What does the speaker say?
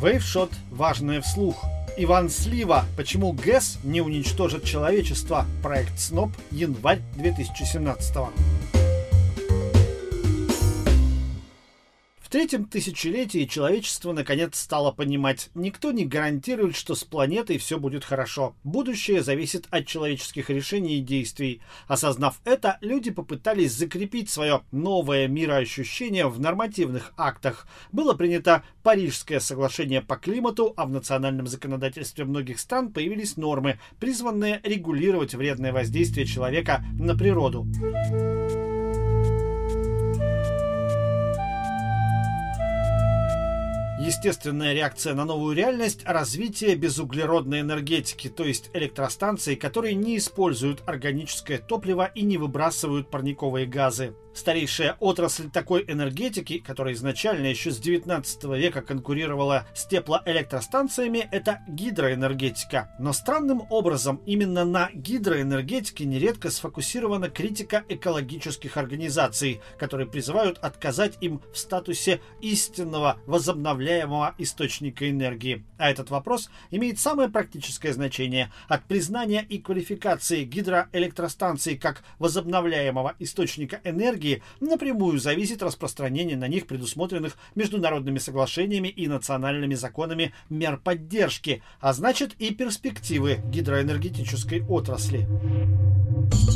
Вейвшот. Важное вслух. Иван Слива. Почему ГЭС не уничтожит человечество? Проект СНОП. Январь 2017. В третьем тысячелетии человечество наконец стало понимать: никто не гарантирует, что с планетой все будет хорошо. Будущее зависит от человеческих решений и действий. Осознав это, люди попытались закрепить свое новое мироощущение в нормативных актах. Было принято Парижское соглашение по климату, а в национальном законодательстве многих стран появились нормы, призванные регулировать вредное воздействие человека на природу. Естественная реакция на новую реальность – развитие безуглеродной энергетики, то есть электростанций, которые не используют органическое топливо и не выбрасывают парниковые газы. Старейшая отрасль такой энергетики, которая изначально еще с 19 века конкурировала с теплоэлектростанциями, это гидроэнергетика. Но странным образом именно на гидроэнергетике нередко сфокусирована критика экологических организаций, которые призывают отказать им в статусе истинного возобновляемого источника энергии. А этот вопрос имеет самое практическое значение. От признания и квалификации гидроэлектростанций как возобновляемого источника энергии напрямую зависит распространение на них предусмотренных международными соглашениями и национальными законами мер поддержки, а значит и перспективы гидроэнергетической отрасли.